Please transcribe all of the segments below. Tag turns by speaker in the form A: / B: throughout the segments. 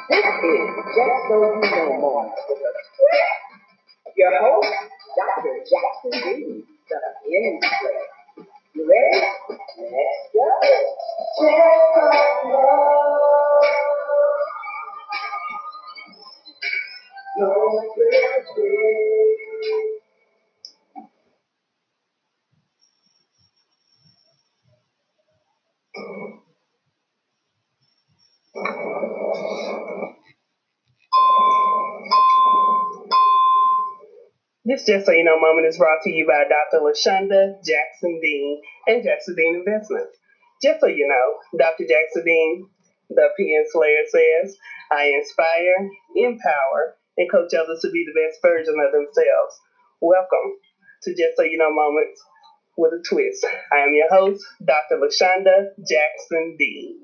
A: This is Just So You Know More with a twist. Your host, Dr. Jackson D, the Insight. You ready? Let's go. Just like love. No mistake. This Just So You Know moment is brought to you by Dr. LaShonda Jackson Dean and Jackson Dean Investments. Just so you know, Dr. Jackson Dean, the PN Slayer, says, I inspire, empower, and coach others to be the best version of themselves. Welcome to Just So You Know moments with a twist. I am your host, Dr. LaShonda Jackson Dean.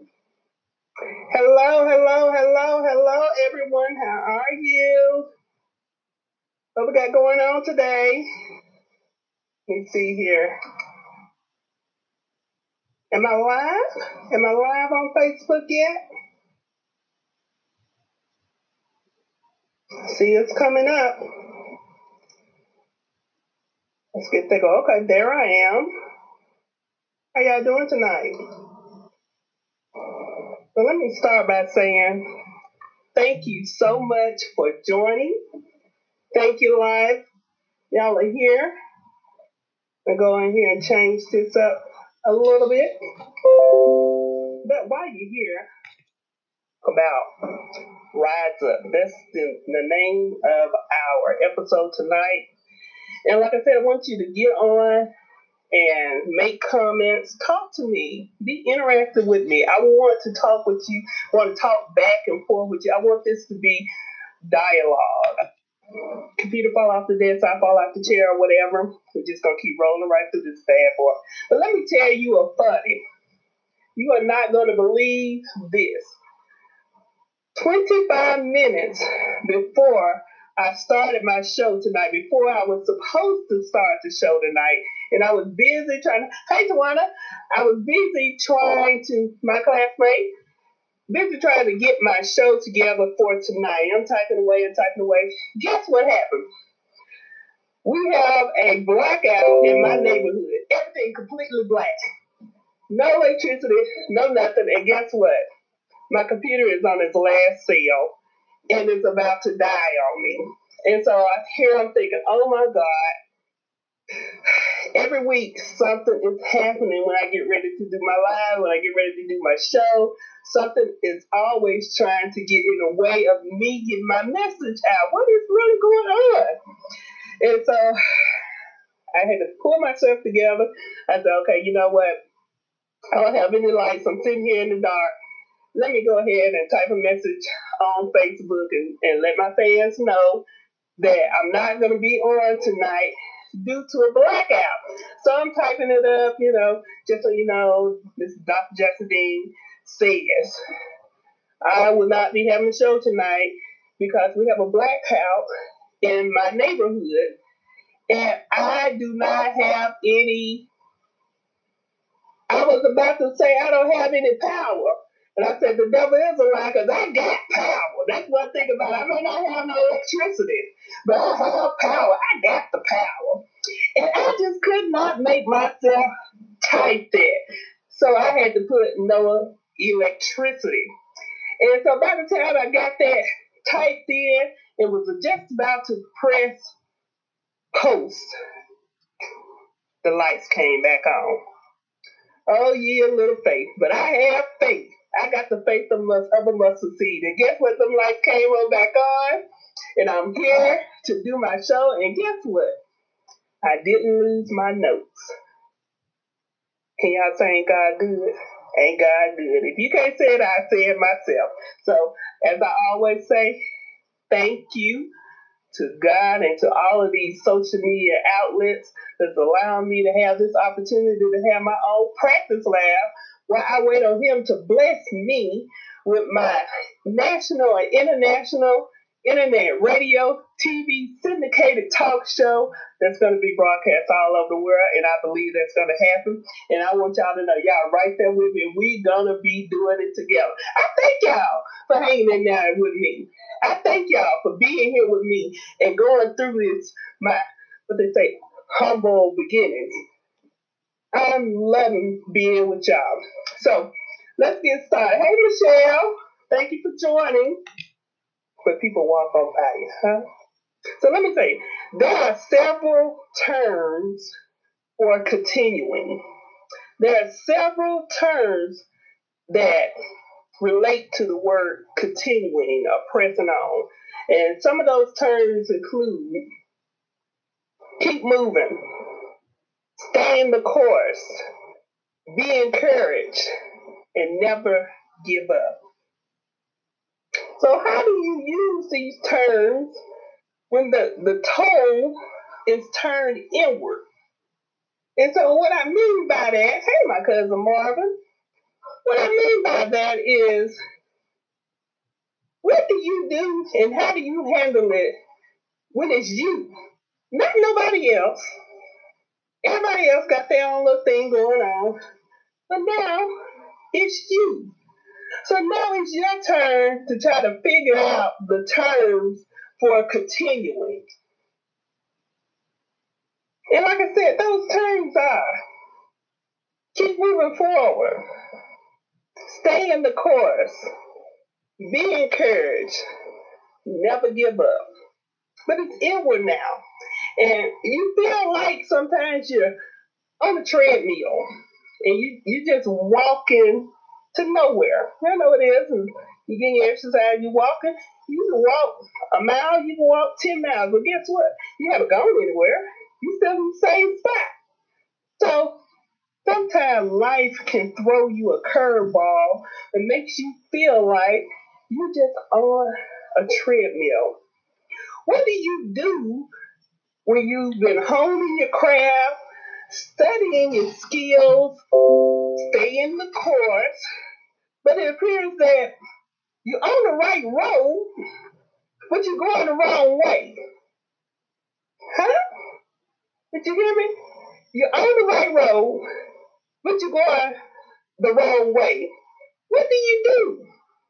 A: Hello, everyone. How are you? What we got going on today? Let me see here. Am I live? Am I live on Facebook yet? See, it's coming up. Let's get that go. Okay, there I am. How y'all doing tonight? Well, let me start by saying thank you so much for joining. Thank you, live. Y'all are here. I'll go in here and change this up a little bit. But while you're here, about Rise Up. That's the name of our episode tonight. And like I said, I want you to get on and make comments. Talk to me. Be interactive with me. I want to talk with you. I want to talk back and forth with you. I want this to be dialogue. Computer fall off the desk, I fall off the chair or whatever. We're just going to keep rolling right through this bad boy. But let me tell you a funny. You are not going to believe this. 25 minutes before I started my show tonight, before I was supposed to start the show tonight, and I was busy hey Tawana, I was busy my classmate, busy trying to get my show together for tonight. I'm typing away. Guess what happened? We have a blackout in my neighborhood. Everything completely black. No electricity, no nothing, and guess what? My computer is on its last cell, and it's about to die on me. And so I'm thinking, oh my God, every week something is happening when I get ready to do my live, when I get ready to do my show. Something is always trying to get in the way of me getting my message out. What is really going on? And so I had to pull myself together. I said, okay, you know what? I don't have any lights. I'm sitting here in the dark. Let me go ahead and type a message on Facebook and let my fans know that I'm not going to be on tonight due to a blackout. So I'm typing it up, just so you know, this is Dr. Jackson Dean says, I will not be having a show tonight because we have a blackout in my neighborhood, and I do not have any, I was about to say I don't have any power. And I said, the devil is a lie because I got power. That's one thing about it. I may not have no electricity, but I have power. I got the power. And I just could not make myself type that. So I had to put no electricity. And so by the time I got that typed in, it was just about to press post. The lights came back on. Oh, yeah, little faith. But I have faith. I got the faith of a mustard seed. And guess what? Them lights came on back on. And I'm here to do my show. And guess what? I didn't lose my notes. Can y'all say ain't God good? Ain't God good? If you can't say it, I say it myself. So, as I always say, thank you to God and to all of these social media outlets that's allowing me to have this opportunity to have my own practice lab while I wait on him to bless me with my national and international internet, radio, TV, syndicated talk show that's going to be broadcast all over the world, and I believe that's going to happen. And I want y'all to know, y'all right there with me. We going to be doing it together. I thank y'all for hanging in there with me. I thank y'all for being here with me and going through this, what they say, humble beginnings. I'm loving being with y'all. So let's get started. Hey, Michelle, thank you for joining. But people walk on by you, huh? So let me say, there are several terms for continuing. There are several terms that relate to the word continuing or pressing on. And some of those terms include keep moving, stay in the course, be encouraged, and never give up. So how do you use these terms when the tone is turned inward? And so what I mean by that, hey, my cousin Marvin, what I mean by that is, what do you do and how do you handle it when it's you, not nobody else? Everybody else got their own little thing going on, but now it's you. So now it's your turn to try to figure out the terms for continuing. And like I said, those terms are keep moving forward, stay in the course, be encouraged, never give up. But it's inward now. And you feel like sometimes you're on a treadmill and you just walking to nowhere. You know what it is. And you get your exercise, you walking. You can walk a mile, you can walk 10 miles. But guess what? You haven't gone anywhere. You still in the same spot. So sometimes life can throw you a curveball and makes you feel like you're just on a treadmill. What do you do when you've been honing your craft, studying your skills, stay in the course, but it appears that you're on the right road, but you're going the wrong way? Huh? Did you hear me? You're on the right road, but you're going the wrong way. What do you do?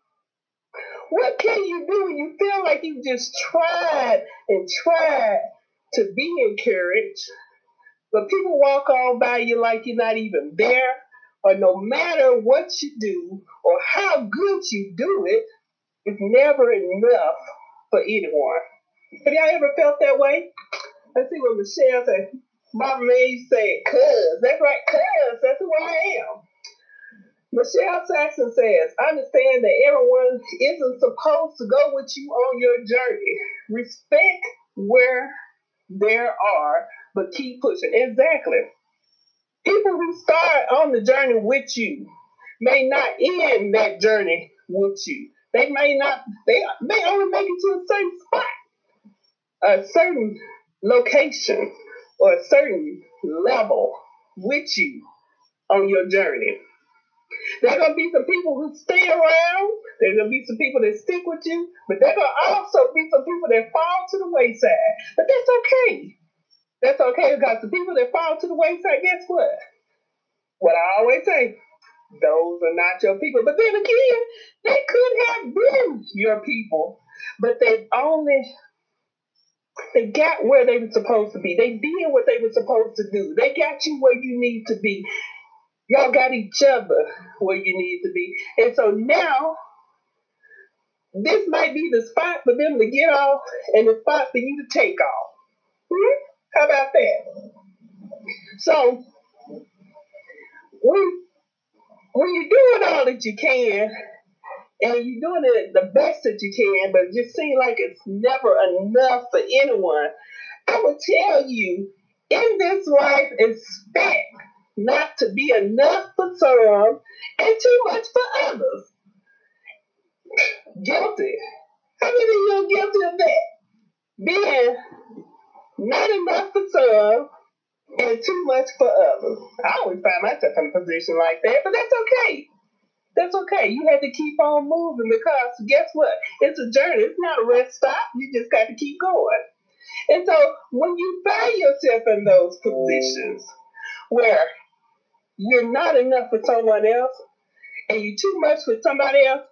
A: What can you do when you feel like you just tried and tried to be encouraged, but people walk on by you like you're not even there, or no matter what you do or how good you do it, it's never enough for anyone? Have y'all ever felt that way? Let's see what Michelle said. Mama May said, cuz. That's right, cuz. That's who I am. Michelle Saxon says, understand that everyone isn't supposed to go with you on your journey. Respect where there are, but keep pushing. Exactly. People who start on the journey with you may not end that journey with you. They may only make it to a certain spot, a certain location, or a certain level with you on your journey. There are going to be some people who stay around. There's going to be some people that stick with you. But there are going to also be some people that fall to the wayside. But that's okay. That's okay, because the people that fall to the wayside, guess what? What I always say, those are not your people. But then again, they could have been your people, but they got where they were supposed to be. They did what they were supposed to do. They got you where you need to be. Y'all got each other where you need to be. And so now, this might be the spot for them to get off and the spot for you to take off. How about that? So, when you're doing all that you can, and you're doing it the best that you can, but it just seems like it's never enough for anyone, I would tell you, in this life, expect not to be enough for some and too much for others. Guilty. How many of you are guilty of that? Being not enough for some and too much for others. I always find myself in a position like that, but that's okay. That's okay. You have to keep on moving because guess what? It's a journey. It's not a rest stop. You just got to keep going. And so when you find yourself in those positions where you're not enough for someone else and you're too much for somebody else,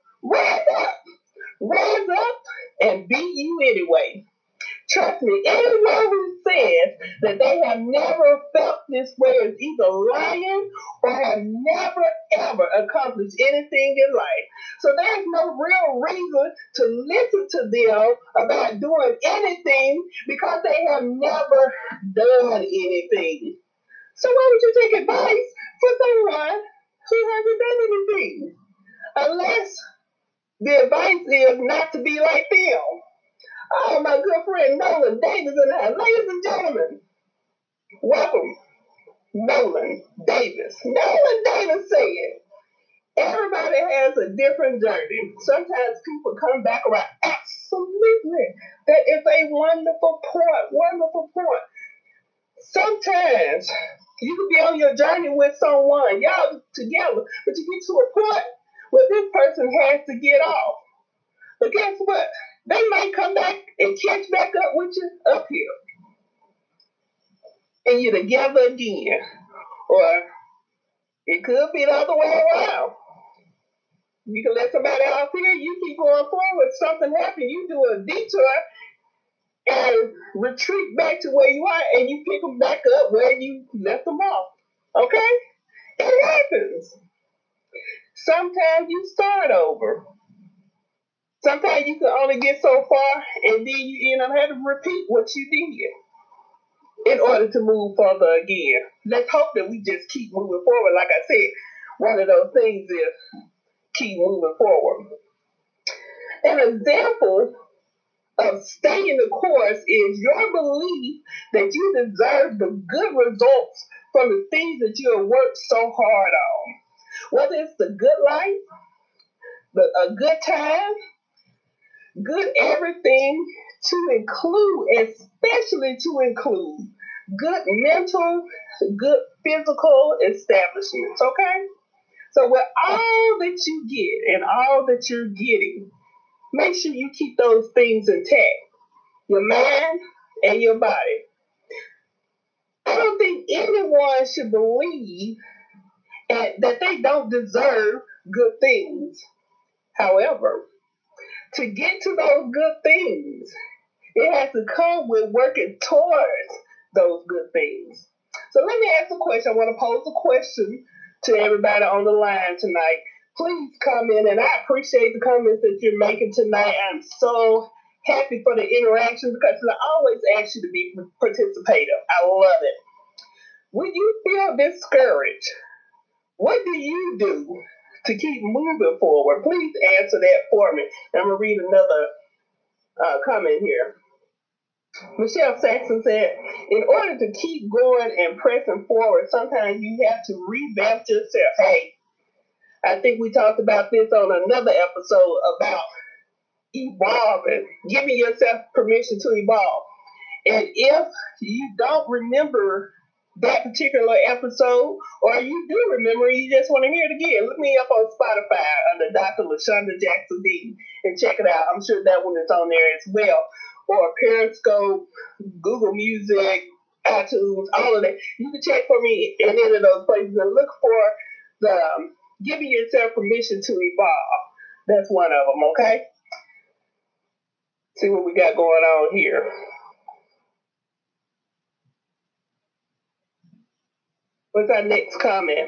A: rise up and be you anyway. Trust me, anyone who says that they have never felt this way is either lying or have never ever accomplished anything in life. So there's no real reason to listen to them about doing anything because they have never done anything. So why would you take advice from someone who hasn't done anything? Unless the advice is not to be like them. Oh, my good friend Nolan Davis in the house. Ladies and gentlemen, welcome, Nolan Davis. Nolan Davis said, everybody has a different journey. Sometimes people come back around. Absolutely. That is a wonderful point. Wonderful point. Sometimes you can be on your journey with someone, y'all together, but you get to a point where this person has to get off. But guess what? They might come back and catch back up with you up here. And you're together again. Or it could be the other way around. You can let somebody off here, you keep going forward. Something happens, you do a detour and retreat back to where you are and you pick them back up where you left them off. Okay? It happens. Sometimes you start over. Sometimes you can only get so far and then you end up having to repeat what you did in order to move further again. Let's hope that we just keep moving forward. Like I said, one of those things is keep moving forward. An example of staying the course is your belief that you deserve the good results from the things that you have worked so hard on. Whether it's the good life, a good time, good everything, to include, especially to include, good mental, good physical establishments, okay? So with all that you get and all that you're getting, make sure you keep those things intact, your mind and your body. I don't think anyone should believe that they don't deserve good things. However, to get to those good things, it has to come with working towards those good things. So let me ask a question. I want to pose a question to everybody on the line tonight. Please comment, and I appreciate the comments that you're making tonight. I'm so happy for the interaction because I always ask you to be participative. I love it. When you feel discouraged, what do you do to keep moving forward? Please answer that for me. I'm going to read another comment here. Michelle Saxon said, in order to keep going and pressing forward, sometimes you have to revamp yourself. Hey, I think we talked about this on another episode about evolving, giving yourself permission to evolve. And if you don't remember that particular episode, or you do remember, you just want to hear it again, look me up on Spotify under Dr. LaShonda Jackson Dean and check it out. I'm sure that one is on there as well. Or Periscope, Google Music, iTunes, all of that. You can check for me in any of those places and look for the giving yourself permission to evolve. That's one of them, okay? See what we got going on here. What's our next comment?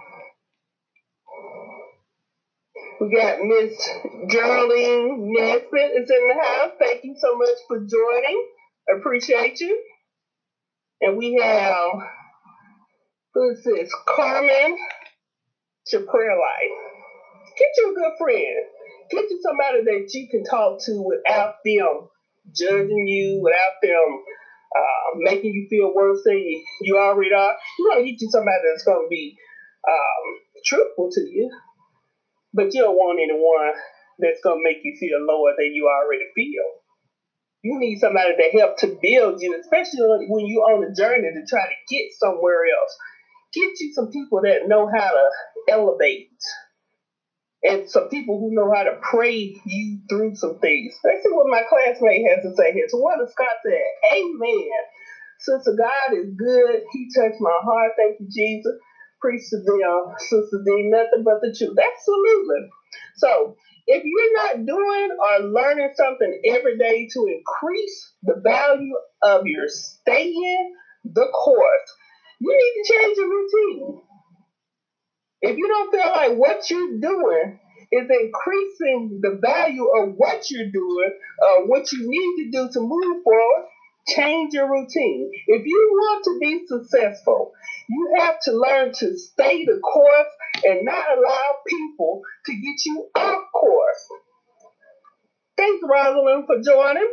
A: We got Miss Geraldine Nesbitt is in the house. Thank you so much for joining. Appreciate you. And we have, who is this? Carmen Shapiro Life. Get you a good friend. Get you somebody that you can talk to without them judging you, without them making you feel worse than you already are. You want to get you somebody that's going to be truthful to you, but you don't want anyone that's going to make you feel lower than you already feel. You need somebody to help to build you, especially when you're on a journey to try to get somewhere else. Get you some people that know how to elevate and some people who know how to pray you through some things. Let's see what my classmate has to say here. So what does Scott say? Amen. Sister, God is good. He touched my heart. Thank you, Jesus. Preach to them, Sister D, nothing but the truth. Absolutely. So if you're not doing or learning something every day to increase the value of your staying the course, you need to change your routine. If you don't feel like what you're doing is increasing the value of what you're doing, what you need to do to move forward, change your routine. If you want to be successful, you have to learn to stay the course and not allow people to get you off course. Thanks, Rosalind, for joining.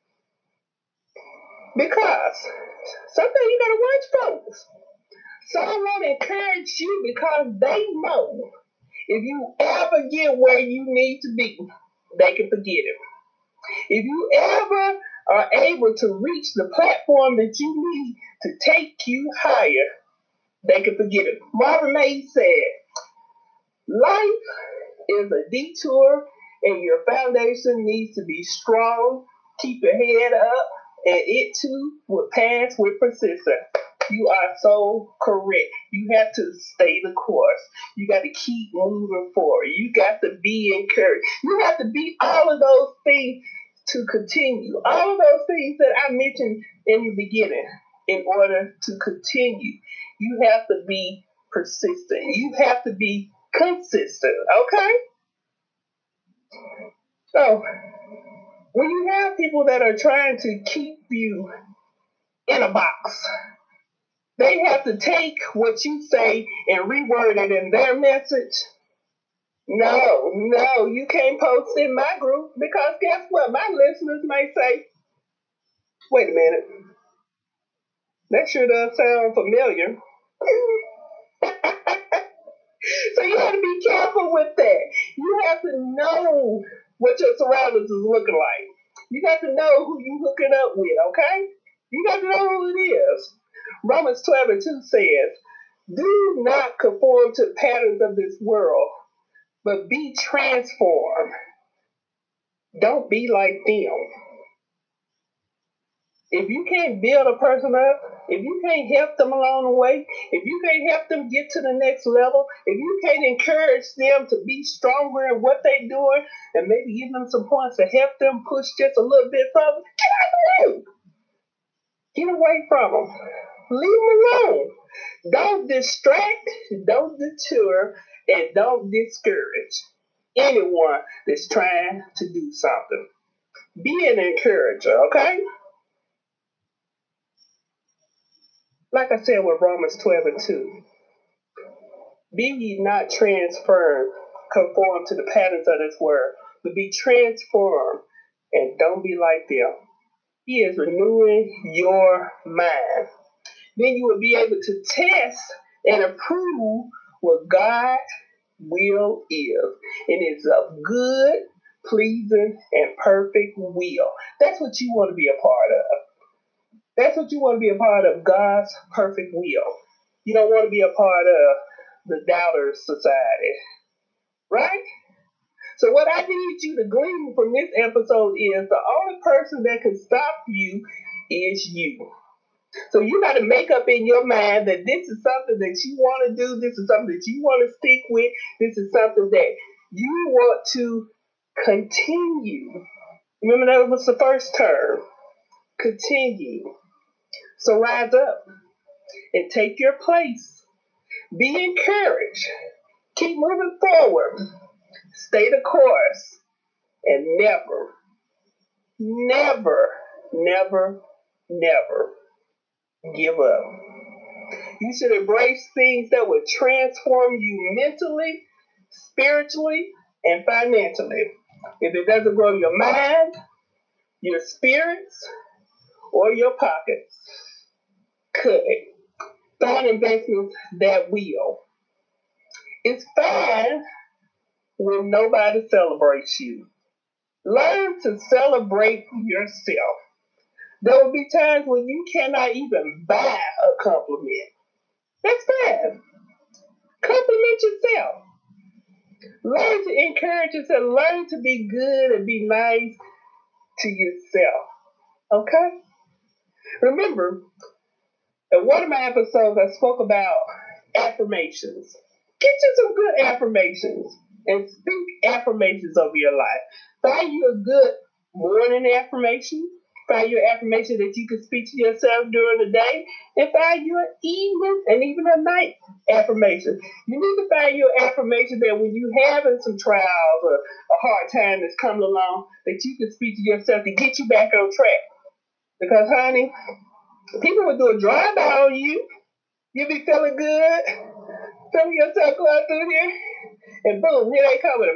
A: Because sometimes you gotta watch folks. Someone encourage you because they know if you ever get where you need to be, they can forget it. If you ever are able to reach the platform that you need to take you higher, they can forget it. Marvin Maye said, life is a detour and your foundation needs to be strong. Keep your head up and it too will pass with persistence. You are so correct. You have to stay the course. You got to keep moving forward. You got to be encouraged. You have to be all of those things to continue. All of those things that I mentioned in the beginning in order to continue. You have to be persistent. You have to be consistent. Okay? So, when you have people that are trying to keep you in a box, they have to take what you say and reword it in their message. No, you can't post in my group because guess what? My listeners may say, wait a minute, that sure does sound familiar. So you have to be careful with that. You have to know what your surroundings is looking like. You got to know who you hooking up with, okay? You got to know who it is. Romans 12:2 says, do not conform to the patterns of this world, but be transformed. Don't be like them. If you can't build a person up, if you can't help them along the way, if you can't help them get to the next level, if you can't encourage them to be stronger in what they're doing, and maybe give them some points to help them push just a little bit further, get out of the way. Get away from them. Leave them alone. Don't distract, don't deter, and don't discourage anyone that's trying to do something. Be an encourager, okay? Like I said with Romans 12:2, be ye not transformed, conform to the patterns of this world, but be transformed and don't be like them. He is renewing your mind. Then you will be able to test and approve what God's will is. And it's a good, pleasing, and perfect will. That's what you want to be a part of. That's what you want to be a part of, God's perfect will. You don't want to be a part of the Doubters Society, right? So what I need you to glean from this episode is the only person that can stop you is you. So you got to make up in your mind that this is something that you want to do. This is something that you want to stick with. This is something that you want to continue. Remember that was the first term. Continue. So rise up and take your place. Be encouraged. Keep moving forward. Stay the course. And never, never, never, never give up. You should embrace things that will transform you mentally, spiritually, and financially. If it doesn't grow your mind, your spirits, or your pockets, cut it. Find investments that will. It's fine when nobody celebrates you. Learn to celebrate yourself. There will be times when you cannot even buy a compliment. That's fine. Compliment yourself. Learn to encourage yourself. Learn to be good and be nice to yourself. Okay? Remember, in one of my episodes, I spoke about affirmations. Get you some good affirmations and speak affirmations over your life. Find you a good morning affirmation. Find you an affirmation that you can speak to yourself during the day. And find you an evening and even a night affirmation. You need to find you an affirmation that when you having some trials or a hard time that's coming along, that you can speak to yourself to get you back on track. Because, honey, people will do a drive-by on you. You be feeling good, feeling yourself going through here, and boom, here they come with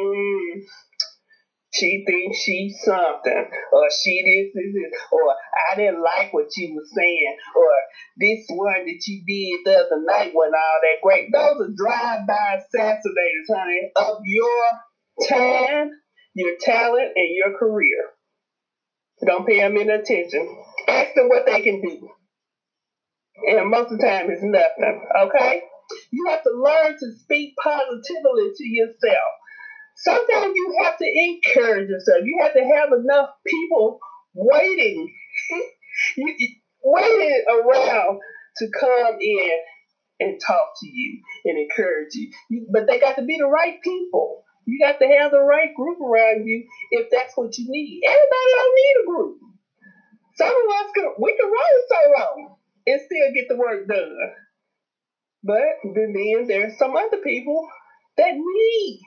A: she thinks she's something, or she this, or I didn't like what you were saying, or this one that you did the other night wasn't all that great. Those are drive-by assassinators, honey, of your time, your talent, and your career. Don't pay them any attention. Ask them what they can do. And most of the time, it's nothing, okay? You have to learn to speak positively to yourself. Sometimes you have to encourage yourself. You have to have enough people waiting, waiting around to come in and talk to you and encourage you. But they got to be the right people. You got to have the right group around you if that's what you need. Everybody don't need a group. Some of us we can run solo and still get the work done. But then there's some other people that need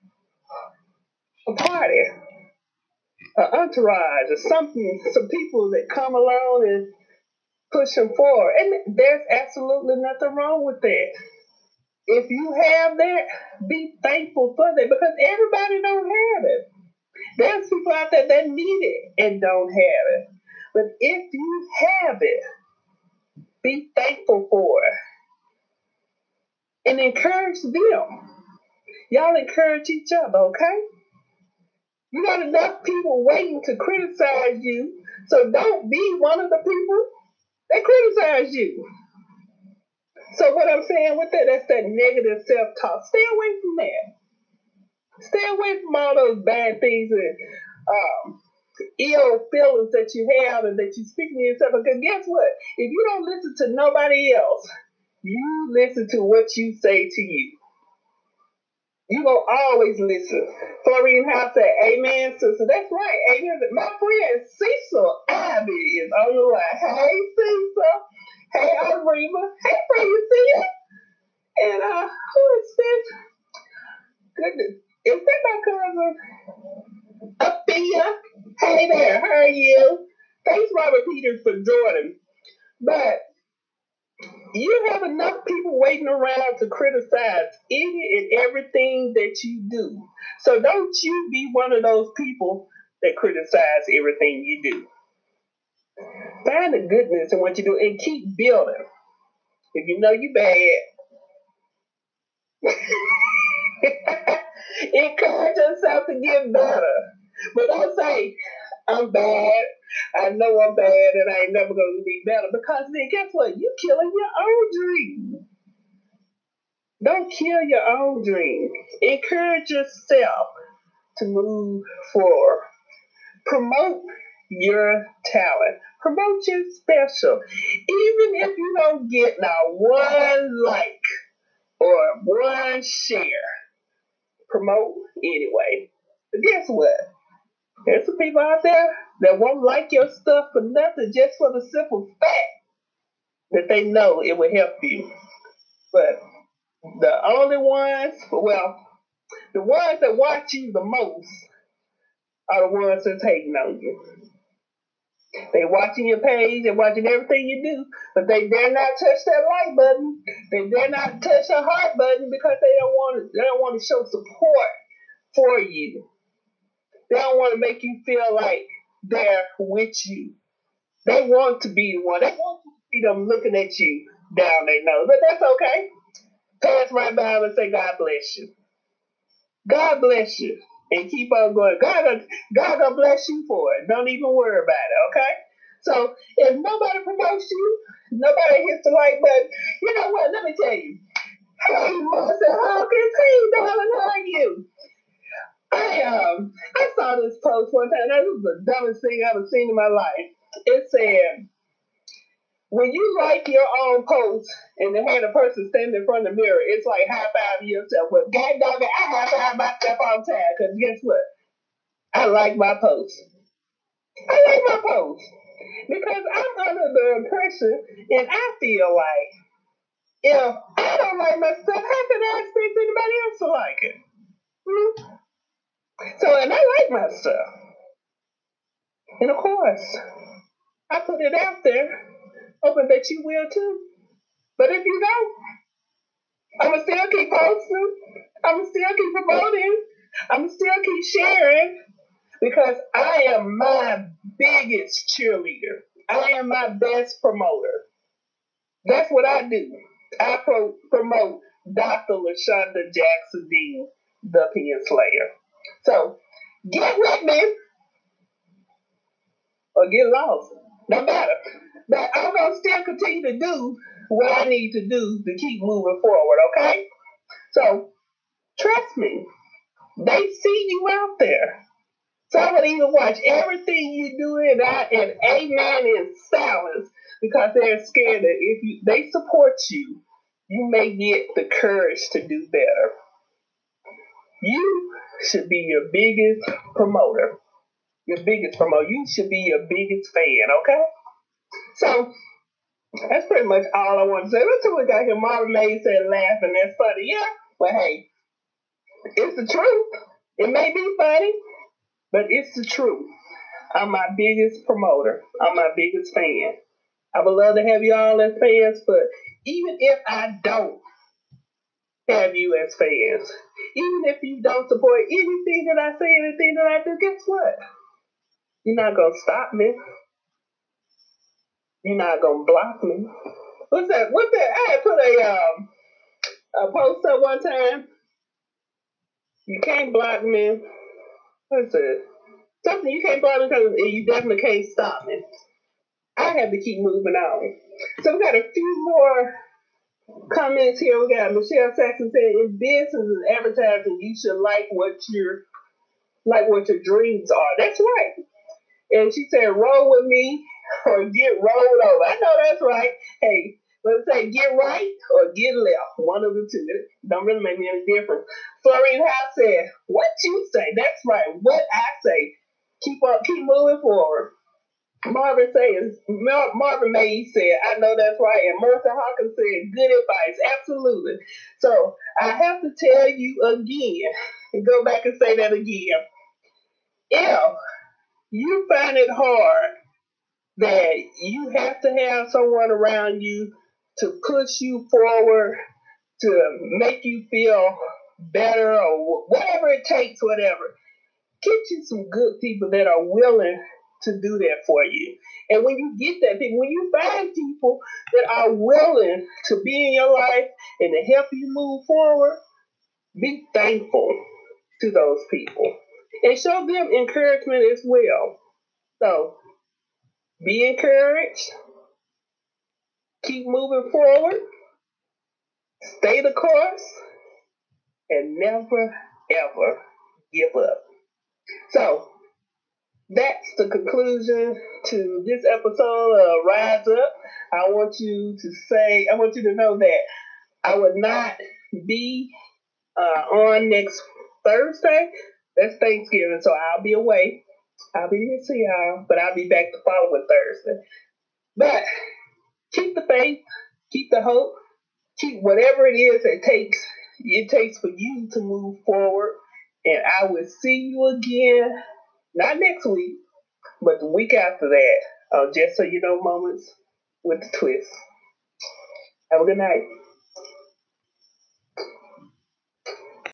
A: a party, an entourage, or something, some people that come along and push them forward. And there's absolutely nothing wrong with that. If you have that, be thankful for that because everybody don't have it. There's people out there that need it and don't have it. But if you have it, be thankful for it and encourage them. Y'all encourage each other, okay? You got enough people waiting to criticize you, so don't be one of the people that criticize you. So what I'm saying with that, that's that negative self-talk. Stay away from that. Stay away from all those bad things and ill feelings that you have and that you speak to yourself. Because guess what? If you don't listen to nobody else, you listen to what you say to you. You gonna always listen. Florine House said, "Amen, sister." That's right. Amen. My friend Cecil Abby is on the line. Hey, Cecil. Hey, Arima. Hey, Francine. And who is this? Goodness, is that my cousin? Athea. Hey there. How are you? Thanks, Robert Peters, for joining. But you have enough people waiting around to criticize any and everything that you do. So don't you be one of those people that criticize everything you do. Find the goodness in what you do and keep building. If you know you bad, encourage yourself to get better. But don't say, I'm bad. I know I'm bad and I ain't never going to be better. Because then guess what? You're killing your own dream. Don't kill your own dream. Encourage yourself to move forward. Promote your talent. Promote your special. Even if you don't get now one like or one share, promote anyway. But guess what? There's some people out there that won't like your stuff for nothing, just for the simple fact that they know it will help you. But the only ones, well, the ones that watch you the most are the ones that's hating on you. They watching your page, they're watching everything you do, but they dare not touch that like button. They dare not touch the heart button because they don't want to show support for you. They don't want to make you feel like they're with you. They want to be the one. They want to see them looking at you down their nose. But that's okay. Pass right by them and say, God bless you. God bless you. And keep on going. God gonna bless you for it. Don't even worry about it, okay? So if nobody promotes you, nobody hits the like button, you know what? Let me tell you. Hey, Mr. Hawkins, hey, darling, how are you? I saw this post one time. That was the dumbest thing I've ever seen in my life. It said, when you like your own post and they had a person standing in front of the mirror, it's like high five yourself. Well, God dog it, I high five myself all the time because guess what? I like my post. I like my post because I'm under the impression and I feel like if I don't like my stuff, how can I expect anybody else to like it? Hmm? So, and I like my stuff. And of course, I put it out there, hoping that you will too. But if you don't, I'm going to still keep posting. I'm going to still keep promoting. I'm going to still keep sharing because I am my biggest cheerleader. I am my best promoter. That's what I do. I promote Dr. LaShonda Jackson Dean, the Pen Slayer. So get with me or get lost. No matter. But I'm going to still continue to do what I need to do to keep moving forward, okay? So trust me, they see you out there. So I would even watch everything you do and amen in silence because they're scared that if they support you, you may get the courage to do better. You should be your biggest promoter. Your biggest promoter. You should be your biggest fan, okay? So that's pretty much all I want to say. Let's see what we got here. Marvin Maye said laughing. That's funny. Yeah. But hey, it's the truth. It may be funny, but it's the truth. I'm my biggest promoter. I'm my biggest fan. I would love to have you all as fans, but even if I don't have you as fans, even if you don't support anything that I say, anything that I do, guess what? You're not going to stop me. You're not going to block me. What's that? I had put a post up one time. You can't block me. What's it? Something you can't block me because you definitely can't stop me. I have to keep moving on. So we got a few more comments here. We got Michelle Saxon saying, in business and advertising, you should like what your dreams are. That's right. And she said, roll with me or get rolled over. I know that's right. Hey, let's say get right or get left. One of the two. It don't really make me any difference. Florine House said, what you say? That's right. What I say. Keep moving forward. Marvin Maye said, I know that's right. And Mercer Hawkins said, good advice. Absolutely. So I have to tell you again, and go back and say that again. If you find it hard that you have to have someone around you to push you forward, to make you feel better or whatever it takes, whatever, get you some good people that are willing to do that for you. And when you get that people, when you find people that are willing to be in your life and to help you move forward, be thankful to those people and show them encouragement as well. So be encouraged, keep moving forward, stay the course, and never ever give up. So that's the conclusion to this episode of Rise Up. I want you to know that I would not be on next Thursday. That's Thanksgiving, so I'll be away. I'll be here to see y'all, but I'll be back the following Thursday. But keep the faith, keep the hope, keep whatever it is it takes for you to move forward. And I will see you again, not next week, but the week after that. Just so you know, moments with the twist. Have a good night.